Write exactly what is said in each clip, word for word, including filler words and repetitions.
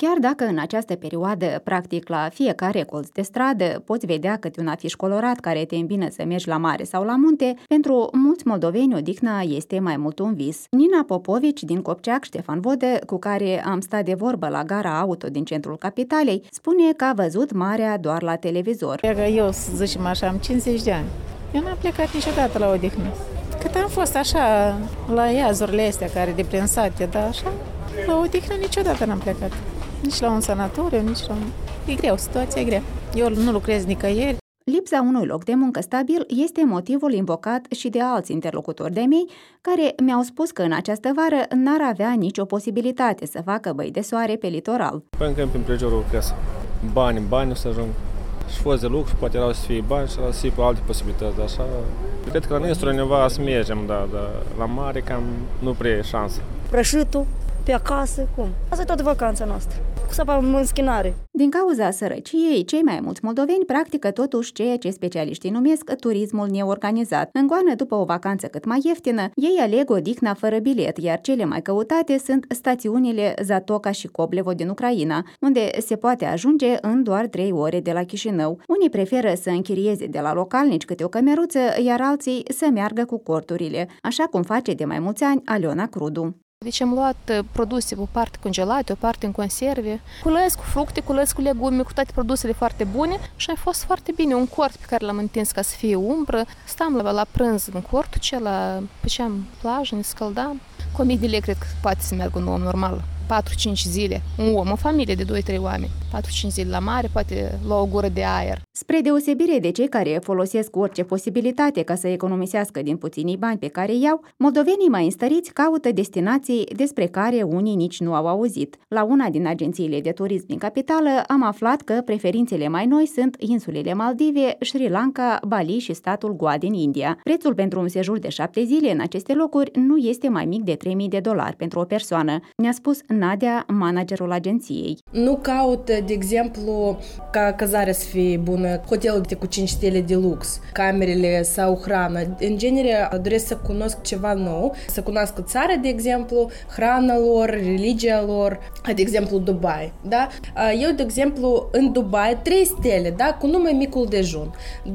Chiar dacă în această perioadă, practic la fiecare colț de stradă, poți vedea câte un afiș colorat care te îmbină să mergi la mare sau la munte, pentru mulți moldoveni odihna este mai mult un vis. Nina Popovici din Copceac, Ștefan Vodă, cu care am stat de vorbă la gara auto din centrul capitalei, spune că a văzut marea doar la televizor. Eu, să zicem așa, am cincizeci de ani. Eu n-am plecat niciodată la odihnă. Cât am fost așa, la iazurile astea care deprinsate, dar așa, la odihnă niciodată n-am plecat. Nici la un sanatoriu, nici la un... E greu, situația e grea. Eu nu lucrez nicăieri. Lipsa unui loc de muncă stabil este motivul invocat și de alți interlocutori de mei, care mi-au spus că în această vară n-ar avea nicio posibilitate să facă băi de soare pe litoral. Până când prin prejurul casă. Bani, bani o să ajung. Și fost de lucru, poate erau să fie bani și să fie pe alte posibilități, așa. Cred că la Nistru undeva să mergem, da, dar la mare cam nu prea e șansă. Prășitul, pe acasă, cum? Asta e toată vacanța noastră, cu sapa în schinare. Din cauza sărăciei, cei mai mulți moldoveni practică totuși ceea ce specialiștii numesc turismul neorganizat. În goană după o vacanță cât mai ieftină, ei aleg odihna fără bilet, iar cele mai căutate sunt stațiunile Zatoca și Coblevo din Ucraina, unde se poate ajunge în doar trei ore de la Chișinău. Unii preferă să închirieze de la localnici câte o cămeruță, iar alții să meargă cu corturile, așa cum face de mai mulți ani Aliona Crudu. Deci am luat produse, o parte congelate, o parte în conserve, cules cu fructe, cules cu legume, cu toate produsele foarte bune și a fost foarte bine. Un cort pe care l-am întins ca să fie umbră, stam la, la prânz în cortul acela, făceam plajă, ne scăldam. Comediile cred că poate să meargă un om normal, patru-cinci zile, un om, o familie de doi-trei oameni, patru-cinci zile la mare, poate lua o gură de aer. Spre deosebire de cei care folosesc orice posibilitate ca să economisească din puținii bani pe care iau, moldovenii mai înstăriți caută destinații despre care unii nici nu au auzit. La una din agențiile de turism din capitală am aflat că preferințele mai noi sunt insulele Maldive, Sri Lanka, Bali și statul Goa din India. Prețul pentru un sejur de șapte zile în aceste locuri nu este mai mic de trei mii de dolari pentru o persoană, ne-a spus Nadia, managerul agenției. Nu caut, de exemplu, ca cazarea să fie bună, hotelurile cu cinci stele de lux, camerele sau hrană. În genere, doresc să cunosc ceva nou, să cunosc țara, de exemplu, hrana lor, religia lor, de exemplu, Dubai. Da? Eu, de exemplu, în Dubai, trei stele, da? Cu numai micul dejun.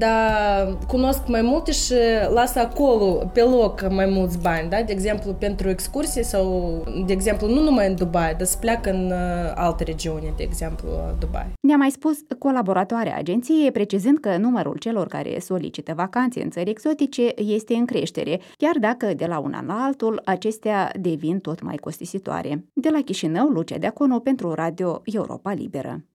Dar cunosc mai multe și las acolo, pe loc, mai mulți bani. Da? De exemplu, pentru excursii sau, de exemplu, nu numai în Dubai, dar să pleacă în alte regiuni, de exemplu, Dubai. Ne-a mai spus colaboratoarea agenției, precizând că numărul celor care solicită vacanțe în țări exotice este în creștere, chiar dacă de la un an la altul acestea devin tot mai costisitoare. De la Chișinău, Lucia Deaconu pentru Radio Europa Liberă.